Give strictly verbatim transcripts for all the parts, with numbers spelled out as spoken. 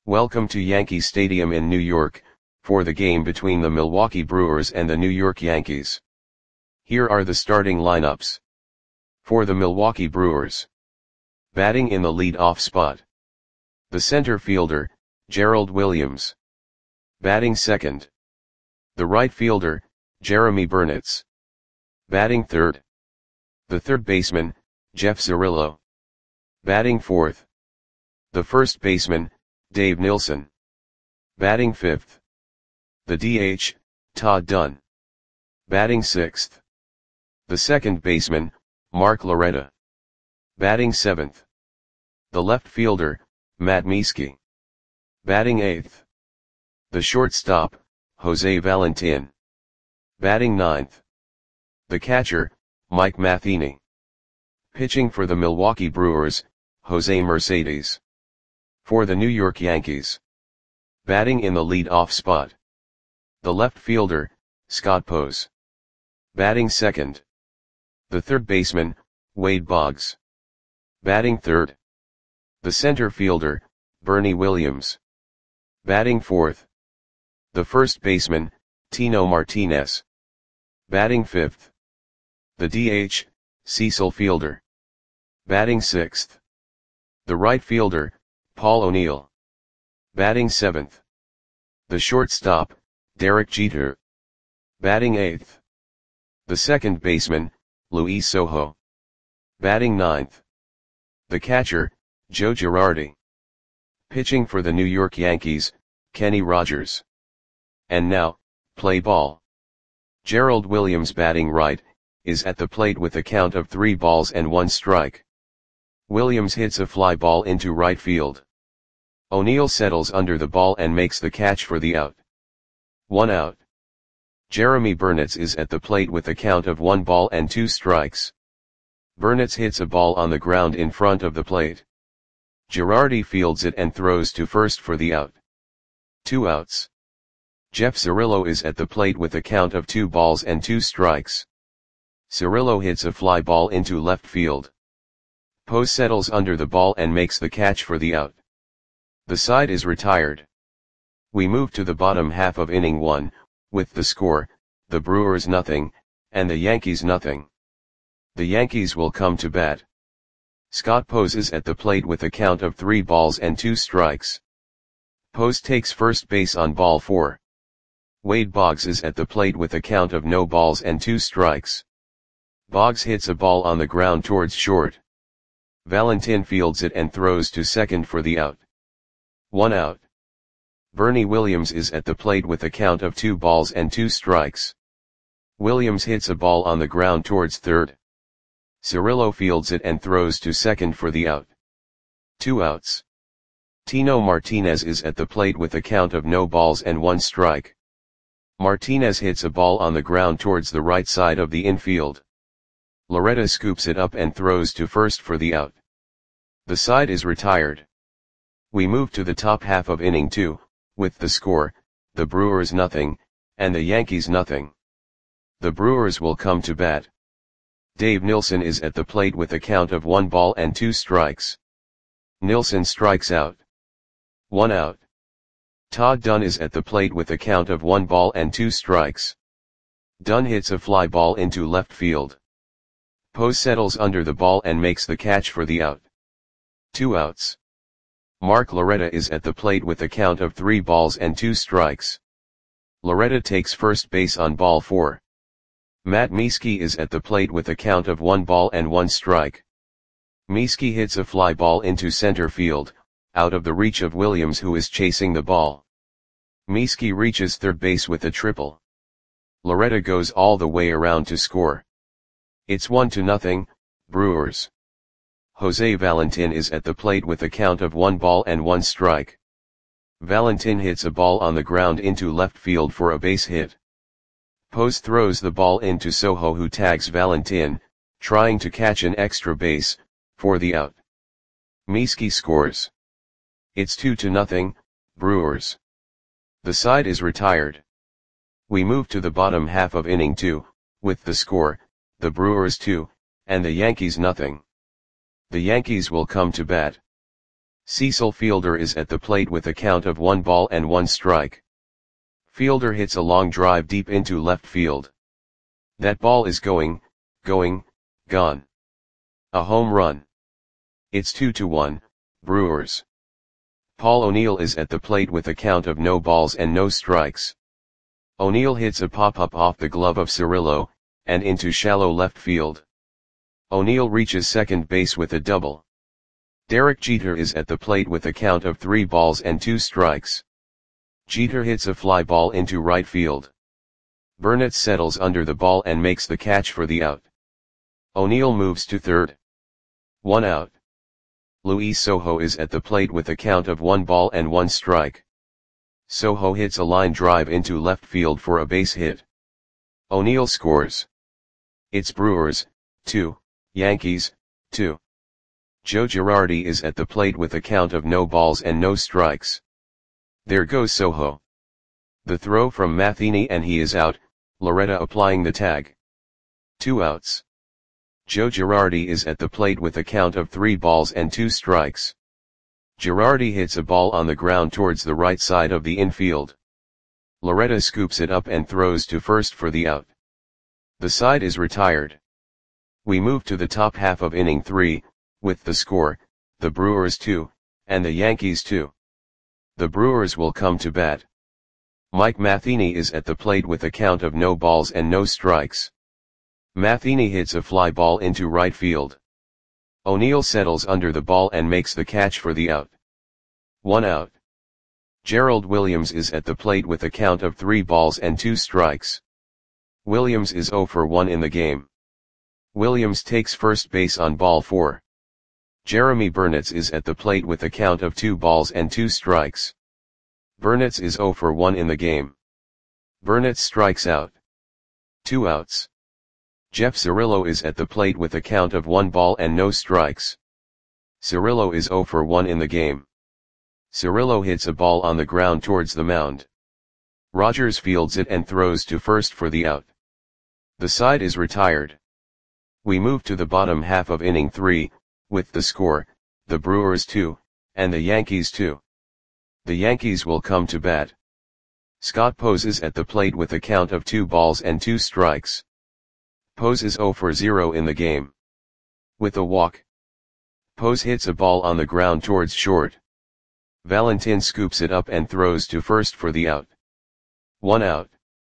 Welcome to Yankee Stadium in New York, for the game between the Milwaukee Brewers and the New York Yankees. Here are the starting lineups. For the Milwaukee Brewers. Batting in the lead-off spot. The center fielder, Gerald Williams. Batting second. The right fielder, Jeromy Burnitz. Batting third. The third baseman, Jeff Cirillo. Batting fourth. The first baseman, Dave Nilsson. Batting fifth. The D H, Todd Dunn. Batting sixth. The second baseman, Mark Loretta. Batting seventh. The left fielder, Matt Mieske. Batting eighth. The shortstop, Jose Valentin. Batting ninth. The catcher, Mike Matheny. Pitching for the Milwaukee Brewers, Jose Mercedes. For the New York Yankees. Batting in the lead-off spot. The left fielder, Scott Pose. Batting second. The third baseman, Wade Boggs. Batting third. The center fielder, Bernie Williams. Batting fourth. The first baseman, Tino Martinez. Batting fifth. The D H, Cecil Fielder. Batting sixth. The right fielder, Paul O'Neill. Batting seventh. The shortstop, Derek Jeter. Batting eighth. The second baseman, Luis Sojo. Batting ninth. The catcher, Joe Girardi. Pitching for the New York Yankees, Kenny Rogers. And now, play ball. Gerald Williams batting right, is at the plate with a count of three balls and one strike. Williams hits a fly ball into right field. O'Neill settles under the ball and makes the catch for the out. One out. Jeromy Burnitz is at the plate with a count of one ball and two strikes. Burnitz hits a ball on the ground in front of the plate. Girardi fields it and throws to first for the out. Two outs. Jeff Cirillo is at the plate with a count of two balls and two strikes. Cirillo hits a fly ball into left field. Pose settles under the ball and makes the catch for the out. The side is retired. We move to the bottom half of inning one, with the score, the Brewers nothing, and the Yankees nothing. The Yankees will come to bat. Scott Pose is at the plate with a count of three balls and two strikes. Pose takes first base on ball four. Wade Boggs is at the plate with a count of no balls and two strikes. Boggs hits a ball on the ground towards short. Valentin fields it and throws to second for the out. One out. Bernie Williams is at the plate with a count of two balls and two strikes. Williams hits a ball on the ground towards third. Cirillo fields it and throws to second for the out. Two outs. Tino Martinez is at the plate with a count of no balls and one strike. Martinez hits a ball on the ground towards the right side of the infield. Loretta scoops it up and throws to first for the out. The side is retired. We move to the top half of inning two, with the score, the Brewers nothing, and the Yankees nothing. The Brewers will come to bat. Dave Nilsson is at the plate with a count of one ball and two strikes. Nilsson strikes out. One out. Todd Dunn is at the plate with a count of one ball and two strikes. Dunn hits a fly ball into left field. Pose settles under the ball and makes the catch for the out. Two outs. Mark Loretta is at the plate with a count of three balls and two strikes. Loretta takes first base on ball four. Matt Mieske is at the plate with a count of one ball and one strike. Mieske hits a fly ball into center field, out of the reach of Williams who is chasing the ball. Mieske reaches third base with a triple. Loretta goes all the way around to score. It's one to nothing, Brewers. Jose Valentin is at the plate with a count of one ball and one strike. Valentin hits a ball on the ground into left field for a base hit. Pose throws the ball into Sojo who tags Valentin, trying to catch an extra base, for the out. Mieske scores. It's two to nothing, Brewers. The side is retired. We move to the bottom half of inning two, with the score, the Brewers two, and the Yankees nothing. The Yankees will come to bat. Cecil Fielder is at the plate with a count of one ball and one strike. Fielder hits a long drive deep into left field. That ball is going, going, gone. A home run. It's two to one, Brewers. Paul O'Neill is at the plate with a count of no balls and no strikes. O'Neill hits a pop-up off the glove of Cirillo, and into shallow left field. O'Neill reaches second base with a double. Derek Jeter is at the plate with a count of three balls and two strikes. Jeter hits a fly ball into right field. Burnett settles under the ball and makes the catch for the out. O'Neill moves to third. One out. Luis Sojo is at the plate with a count of one ball and one strike. Sojo hits a line drive into left field for a base hit. O'Neill scores. It's Brewers, two, Yankees, two. Joe Girardi is at the plate with a count of no balls and no strikes. There goes Sojo. The throw from Matheny and he is out, Loretta applying the tag. Two outs. Joe Girardi is at the plate with a count of three balls and two strikes. Girardi hits a ball on the ground towards the right side of the infield. Loretta scoops it up and throws to first for the out. The side is retired. We move to the top half of inning three, with the score, the Brewers two, and the Yankees two. The Brewers will come to bat. Mike Matheny is at the plate with a count of no balls and no strikes. Matheny hits a fly ball into right field. O'Neill settles under the ball and makes the catch for the out. One out. Gerald Williams is at the plate with a count of three balls and two strikes. Williams is zero for one in the game. Williams takes first base on ball four. Jeremy Burnitz is at the plate with a count of two balls and two strikes. Burnitz is zero for one in the game. Burnitz strikes out. Two outs. Jeff Cirillo is at the plate with a count of one ball and no strikes. Cirillo is zero for one in the game. Cirillo hits a ball on the ground towards the mound. Rogers fields it and throws to first for the out. The side is retired. We move to the bottom half of inning three, with the score, the Brewers two, and the Yankees two. The Yankees will come to bat. Scott Pose is at the plate with a count of two balls and two strikes. Pose is zero for zero in the game. With a walk. Pose hits a ball on the ground towards short. Valentin scoops it up and throws to first for the out. One out.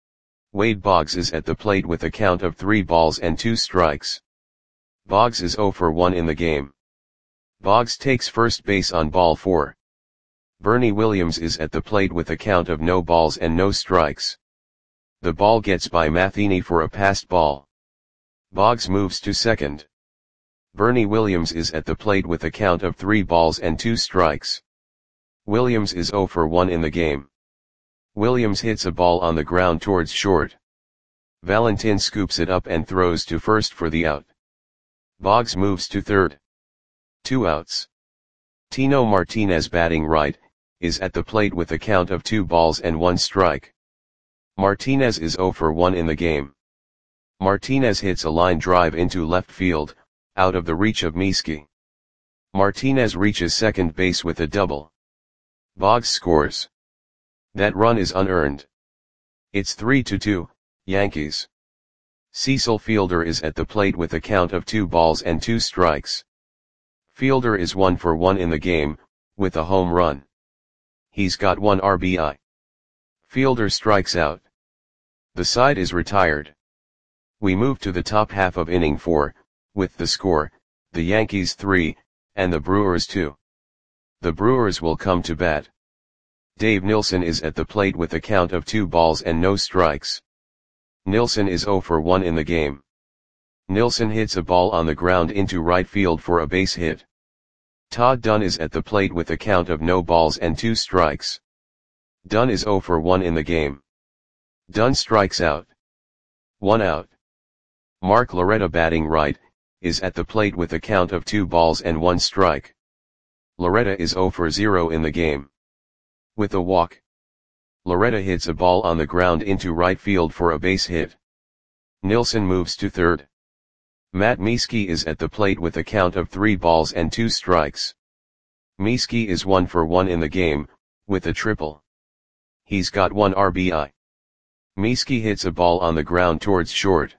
Wade Boggs is at the plate with a count of three balls and two strikes. Boggs is zero for one in the game. Boggs takes first base on ball four. Bernie Williams is at the plate with a count of no balls and no strikes. The ball gets by Matheny for a passed ball. Boggs moves to second. Bernie Williams is at the plate with a count of three balls and two strikes. Williams is zero for one in the game. Williams hits a ball on the ground towards short. Valentin scoops it up and throws to first for the out. Boggs moves to third. Two outs. Tino Martinez, batting right, is at the plate with a count of two balls and one strike. Martinez is zero for one in the game. Martinez hits a line drive into left field, out of the reach of Mieske. Martinez reaches second base with a double. Boggs scores. That run is unearned. It's three to two, Yankees. Cecil Fielder is at the plate with a count of two balls and two strikes. Fielder is one for one in the game, with a home run. He's got one R B I. Fielder strikes out. The side is retired. We move to the top half of inning four, with the score, the Yankees three, and the Brewers two. The Brewers will come to bat. Dave Nilsson is at the plate with a count of two balls and no strikes. Nilsson is zero for one in the game. Nilsson hits a ball on the ground into right field for a base hit. Todd Dunn is at the plate with a count of no balls and two strikes. Dunn is zero for one in the game. Dunn strikes out. One out. Mark Loretta, batting right, is at the plate with a count of two balls and one strike. Loretta is zero for zero in the game. With a walk. Loretta hits a ball on the ground into right field for a base hit. Nilsson moves to third. Matt Mieske is at the plate with a count of three balls and two strikes. Mieski is one for one in the game, with a triple. He's got one R B I. Mieski hits a ball on the ground towards short.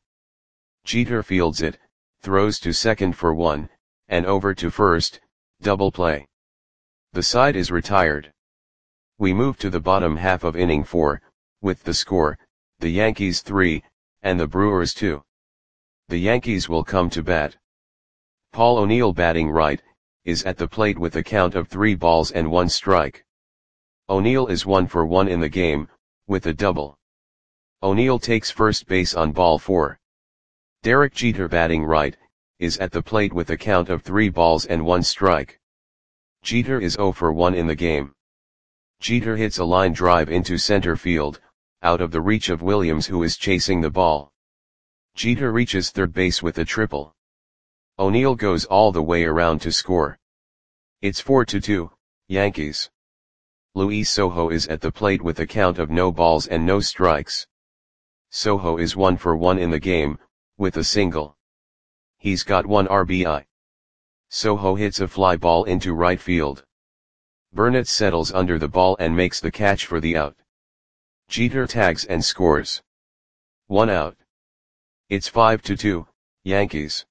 Jeter fields it, throws to second for one, and over to first, double play. The side is retired. We move to the bottom half of inning four, with the score, the Yankees three, and the Brewers two. The Yankees will come to bat. Paul O'Neill, batting right, is at the plate with a count of three balls and one strike. O'Neill is one for one in the game, with a double. O'Neill takes first base on ball four. Derek Jeter, batting right, is at the plate with a count of three balls and one strike. Jeter is zero for one in the game. Jeter hits a line drive into center field, out of the reach of Williams, who is chasing the ball. Jeter reaches third base with a triple. O'Neill goes all the way around to score. It's four to two, Yankees. Luis Sojo is at the plate with a count of no balls and no strikes. Sojo is one for one in the game, with a single. He's got one R B I. Sojo hits a fly ball into right field. Burnett settles under the ball and makes the catch for the out. Jeter tags and scores. One out. It's five to two, Yankees.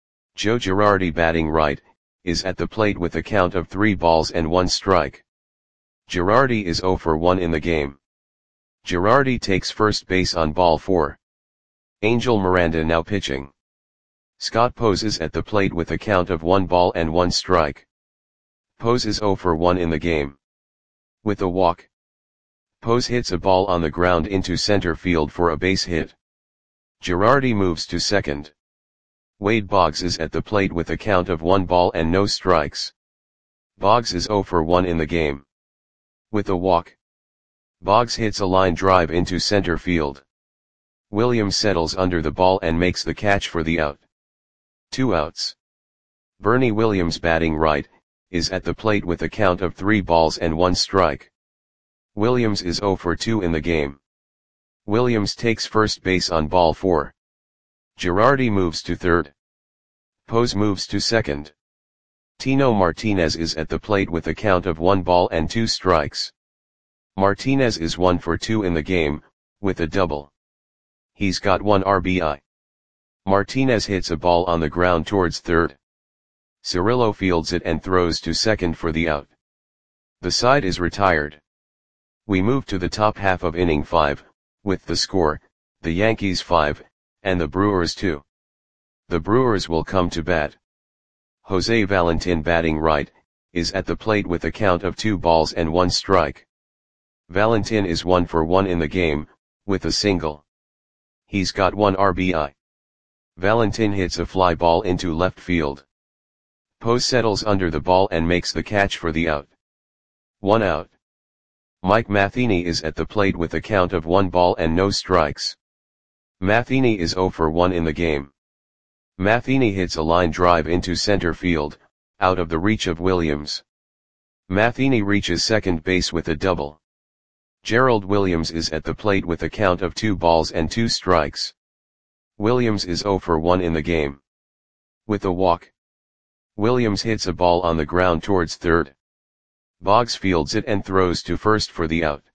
Joe Girardi, batting right, is at the plate with a count of three balls and one strike. Girardi is zero for one in the game. Girardi takes first base on ball four. Angel Miranda now pitching. Scott Pose is at the plate with a count of one ball and one strike. Pose is zero for one in the game. With a walk. Pose hits a ball on the ground into center field for a base hit. Girardi moves to second. Wade Boggs is at the plate with a count of one ball and no strikes. Boggs is zero for one in the game. With a walk. Boggs hits a line drive into center field. Williams settles under the ball and makes the catch for the out. Two outs. Bernie Williams, batting right, is at the plate with a count of three balls and one strike. Williams is zero for two in the game. Williams takes first base on ball four. Girardi moves to third. Pose moves to second. Tino Martinez is at the plate with a count of one ball and two strikes. Martinez is one for two in the game, with a double. He's got one R B I. Martinez hits a ball on the ground towards third. Cirillo fields it and throws to second for the out. The side is retired. We move to the top half of inning five, with the score, the Yankees five, and the Brewers two. The Brewers will come to bat. Jose Valentin, batting right, is at the plate with a count of two balls and one strike. Valentin is one for one in the game, with a single. He's got one R B I. Valentin hits a fly ball into left field. Pose settles under the ball and makes the catch for the out. One out. Mike Matheny is at the plate with a count of one ball and no strikes. Matheny is zero for one in the game. Matheny hits a line drive into center field, out of the reach of Williams. Matheny reaches second base with a double. Gerald Williams is at the plate with a count of two balls and two strikes. Williams is zero for one in the game. With a walk. Williams hits a ball on the ground towards third. Boggs fields it and throws to first for the out.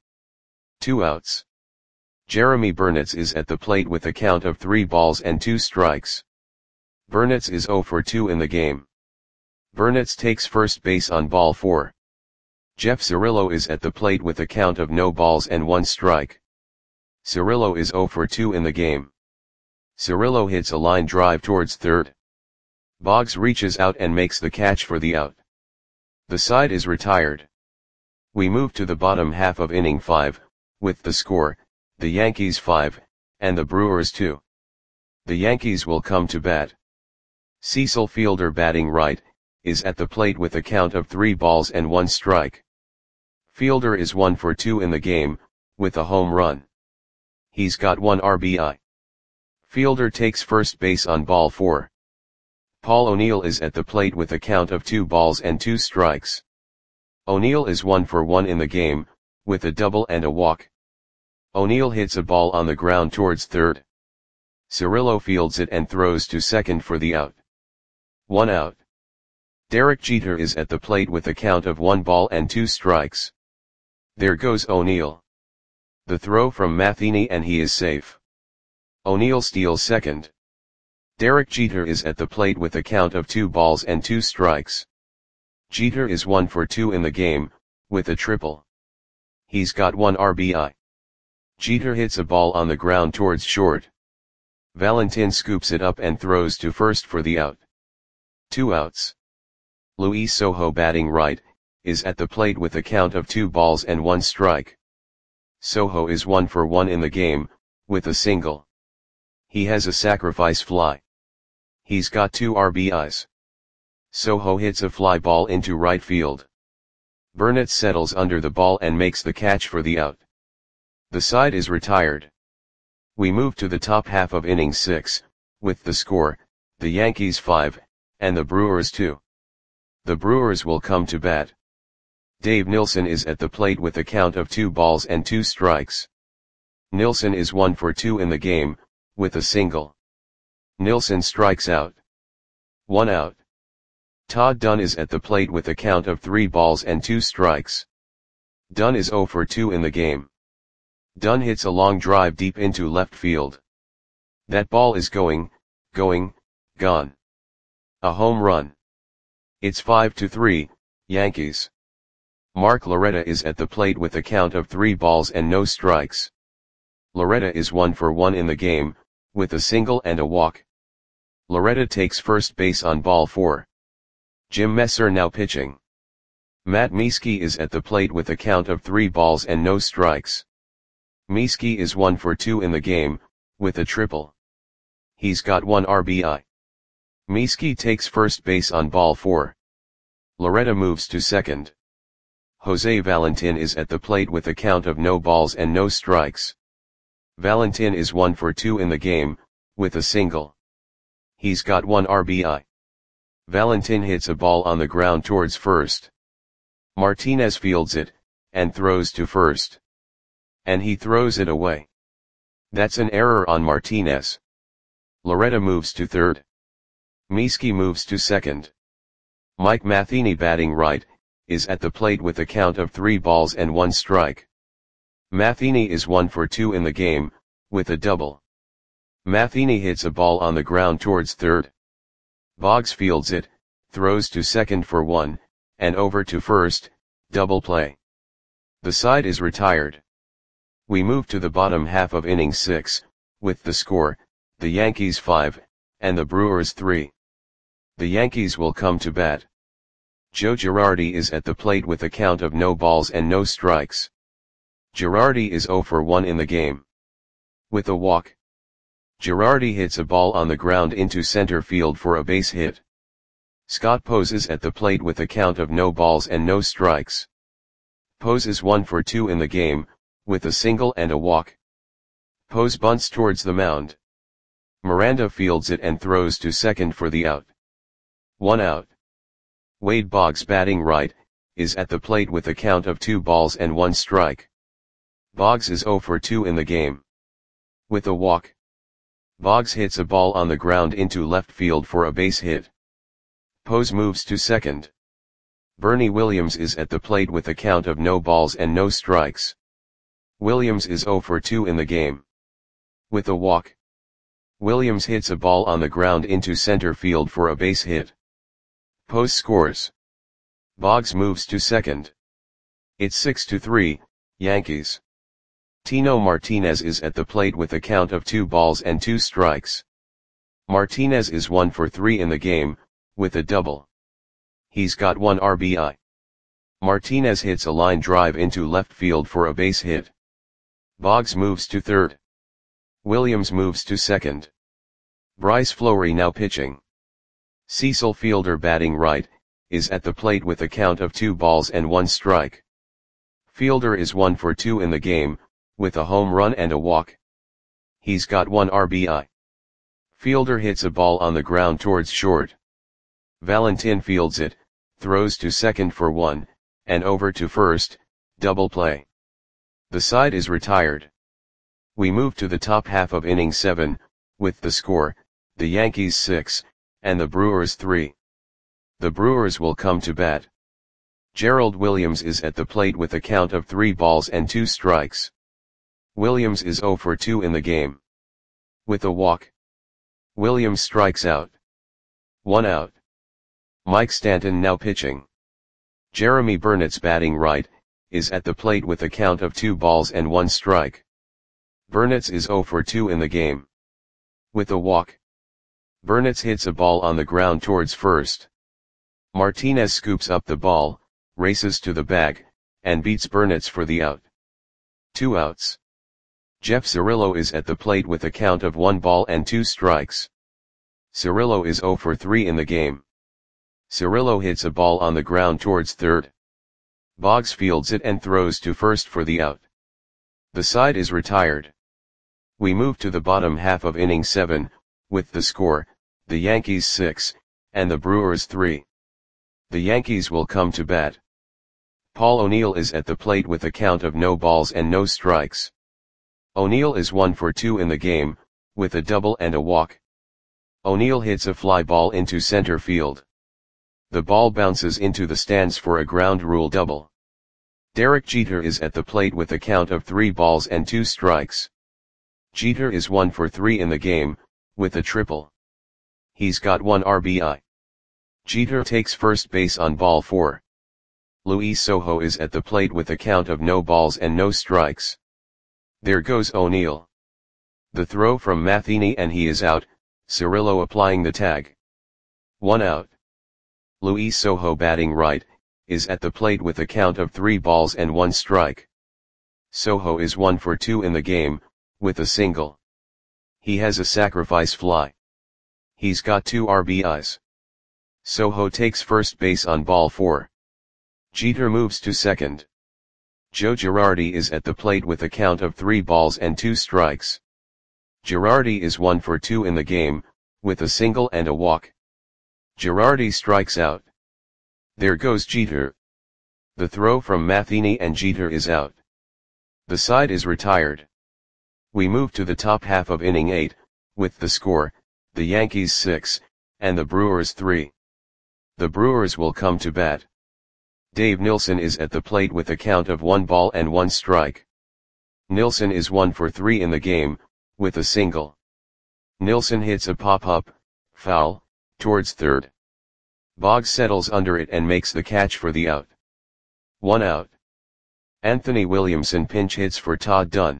Two outs. Jeremy Burnitz is at the plate with a count of three balls and two strikes. Burnitz is zero for two in the game. Burnitz takes first base on ball four. Jeff Cirillo is at the plate with a count of no balls and one strike. Cirillo is zero for two in the game. Cirillo hits a line drive towards third. Boggs reaches out and makes the catch for the out. The side is retired. We move to the bottom half of inning five, with the score, the Yankees five, and the Brewers two. The Yankees will come to bat. Cecil Fielder, batting right, is at the plate with a count of three balls and one strike. Fielder is one for two in the game, with a home run. He's got one R B I. Fielder takes first base on ball four. Paul O'Neill is at the plate with a count of two balls and two strikes. O'Neill is one for one in the game, with a double and a walk. O'Neill hits a ball on the ground towards third. Cirillo fields it and throws to second for the out. One out. Derek Jeter is at the plate with a count of one ball and two strikes. There goes O'Neill. The throw from Matheny and he is safe. O'Neill steals second. Derek Jeter is at the plate with a count of two balls and two strikes. Jeter is one for two in the game, with a triple. He's got one R B I. Jeter hits a ball on the ground towards short. Valentin scoops it up and throws to first for the out. Two outs. Luis Sojo, batting right, is at the plate with a count of two balls and one strike. Sojo is one for one in the game, with a single. He has a sacrifice fly. He's got two R B Is. Sojo hits a fly ball into right field. Burnett settles under the ball and makes the catch for the out. The side is retired. We move to the top half of inning six, with the score, the Yankees five, and the Brewers two. The Brewers will come to bat. Dave Nilsson is at the plate with a count of two balls and two strikes. Nilsson is one for two in the game, with a single. Nilsson strikes out. One out. Todd Dunn is at the plate with a count of three balls and two strikes. Dunn is zero for two in the game. Dunn hits a long drive deep into left field. That ball is going, going, gone. A home run. It's five to three, Yankees. Mark Loretta is at the plate with a count of three balls and no strikes. Loretta is one for one in the game, with a single and a walk. Loretta takes first base on ball four. Jim Messer now pitching. Matt Mieske is at the plate with a count of three balls and no strikes. Mieske is one for two in the game, with a triple. He's got one R B I. Mieske takes first base on ball four. Loretta moves to second. Jose Valentin is at the plate with a count of no balls and no strikes. Valentin is one for two in the game, with a single. He's got one R B I. Valentin hits a ball on the ground towards first. Martinez fields it, and throws to first. And he throws it away. That's an error on Martinez. Loretta moves to third. Mieske moves to second. Mike Matheny, batting right, is at the plate with a count of three balls and one strike. Matheny is one for two in the game, with a double. Matheny hits a ball on the ground towards third. Boggs fields it, throws to second for one, and over to first, double play. The side is retired. We move to the bottom half of inning six, with the score, the Yankees five, and the Brewers three. The Yankees will come to bat. Joe Girardi is at the plate with a count of no balls and no strikes. Girardi is zero for one in the game. With a walk. Girardi hits a ball on the ground into center field for a base hit. Scott Pose is at the plate with a count of no balls and no strikes. Pose is one for two in the game, with a single and a walk. Pose bunts towards the mound. Miranda fields it and throws to second for the out. One out. Wade Boggs, batting right, is at the plate with a count of two balls and one strike. Boggs is zero for two in the game. With a walk. Boggs hits a ball on the ground into left field for a base hit. Pose moves to second. Bernie Williams is at the plate with a count of no balls and no strikes. Williams is zero for two in the game. With a walk. Williams hits a ball on the ground into center field for a base hit. Pose scores. Boggs moves to second. It's six to three, Yankees. Tino Martinez is at the plate with a count of two balls and two strikes. Martinez is one for three in the game, with a double. He's got one R B I. Martinez hits a line drive into left field for a base hit. Boggs moves to third. Williams moves to second. Bryce Fleury now pitching. Cecil Fielder, batting right, is at the plate with a count of two balls and one strike. Fielder is one for two in the game, with a home run and a walk. He's got one R B I. Fielder hits a ball on the ground towards short. Valentin fields it, throws to second for one, and over to first, double play. The side is retired. We move to the top half of inning seven, with the score, the Yankees six, and the Brewers three. The Brewers will come to bat. Gerald Williams is at the plate with a count of three balls and two strikes. Williams is oh for two in the game. With a walk, Williams strikes out. One out. Mike Stanton now pitching. Jeremy Burnett's batting right, is at the plate with a count of two balls and one strike. Burnett's is oh for two in the game. With a walk, Burnett's hits a ball on the ground towards first. Martinez scoops up the ball, races to the bag, and beats Burnett's for the out. Two outs. Jeff Cirillo is at the plate with a count of one ball and two strikes. Cirillo is oh for three in the game. Cirillo hits a ball on the ground towards third. Boggs fields it and throws to first for the out. The side is retired. We move to the bottom half of inning seven, with the score, the Yankees six, and the Brewers three. The Yankees will come to bat. Paul O'Neill is at the plate with a count of no balls and no strikes. O'Neill is one for two in the game, with a double and a walk. O'Neill hits a fly ball into center field. The ball bounces into the stands for a ground rule double. Derek Jeter is at the plate with a count of three balls and two strikes. Jeter is one for three in the game, with a triple. He's got one R B I. Jeter takes first base on ball four. Luis Sojo is at the plate with a count of no balls and no strikes. There goes O'Neill. The throw from Matheny and he is out, Cirillo applying the tag. One out. Luis Sojo batting right, is at the plate with a count of three balls and one strike. Sojo is one for two in the game, with a single. He has a sacrifice fly. He's got two R B Is. Sojo takes first base on ball four. Jeter moves to second. Joe Girardi is at the plate with a count of three balls and two strikes. Girardi is one for two in the game, with a single and a walk. Girardi strikes out. There goes Jeter. The throw from Matheny and Jeter is out. The side is retired. We move to the top half of inning eight, with the score, the Yankees six, and the Brewers three. The Brewers will come to bat. Dave Nilsson is at the plate with a count of one ball and one strike. Nilsson is one for three in the game, with a single. Nilsson hits a pop-up, foul, towards third. Boggs settles under it and makes the catch for the out. One out. Anthony Williamson pinch hits for Todd Dunn.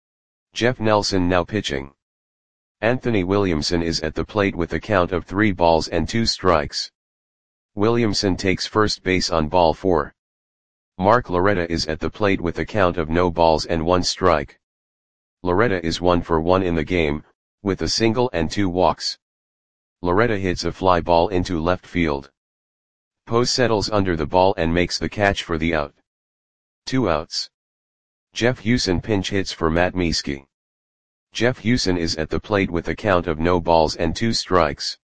Jeff Nelson now pitching. Anthony Williamson is at the plate with a count of three balls and two strikes. Williamson takes first base on ball four. Mark Loretta is at the plate with a count of no balls and one strike. Loretta is one for one in the game, with a single and two walks. Loretta hits a fly ball into left field. Poe settles under the ball and makes the catch for the out. Two outs. Jeff Hewson pinch hits for Matt Mieske. Jeff Hewson is at the plate with a count of no balls and two strikes.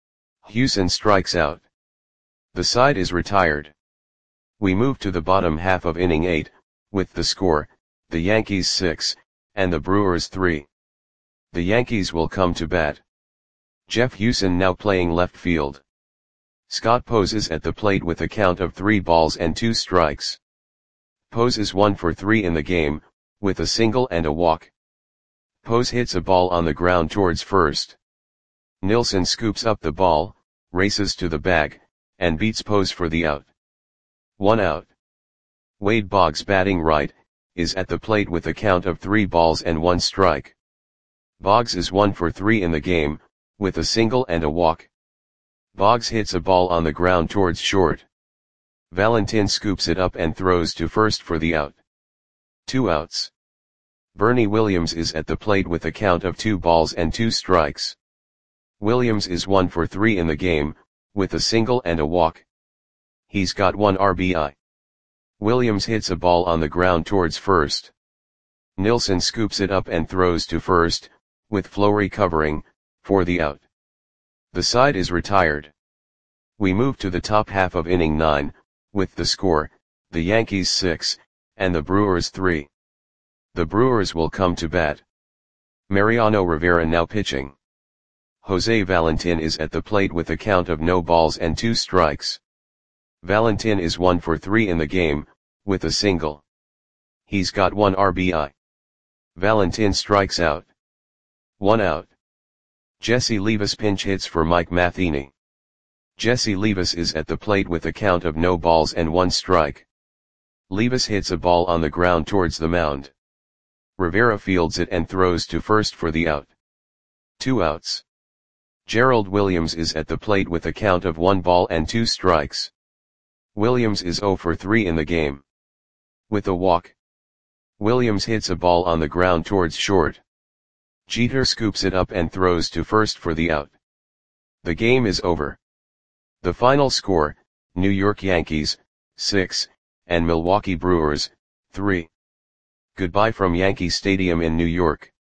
Hewson strikes out. The side is retired. We move to the bottom half of inning eight, with the score, the Yankees six, and the Brewers three. The Yankees will come to bat. Jeff Hewson now playing left field. Scott Pose is at the plate with a count of three balls and two strikes. Pose is one for three in the game, with a single and a walk. Pose hits a ball on the ground towards first. Nilsson scoops up the ball, races to the bag, and beats Pose for the out. One out. Wade Boggs batting right, is at the plate with a count of three balls and one strike. Boggs is one for three in the game, with a single and a walk. Boggs hits a ball on the ground towards short. Valentin scoops it up and throws to first for the out. Two outs. Bernie Williams is at the plate with a count of two balls and two strikes. Williams is one for three in the game, with a single and a walk. He's got one R B I. Williams hits a ball on the ground towards first. Nilsson scoops it up and throws to first, with Fleury covering, for the out. The side is retired. We move to the top half of inning nine, with the score, the Yankees six, and the Brewers three. The Brewers will come to bat. Mariano Rivera now pitching. Jose Valentin is at the plate with a count of no balls and two strikes. Valentin is one for three in the game, with a single. He's got one R B I. Valentin strikes out. One out. Jesse Levis pinch hits for Mike Matheny. Jesse Levis is at the plate with a count of no balls and one strike. Levis hits a ball on the ground towards the mound. Rivera fields it and throws to first for the out. Two outs. Gerald Williams is at the plate with a count of one ball and two strikes. Williams is zero for three in the game. With a walk. Williams hits a ball on the ground towards short. Jeter scoops it up and throws to first for the out. The game is over. The final score, New York Yankees, six, and Milwaukee Brewers, three. Goodbye from Yankee Stadium in New York.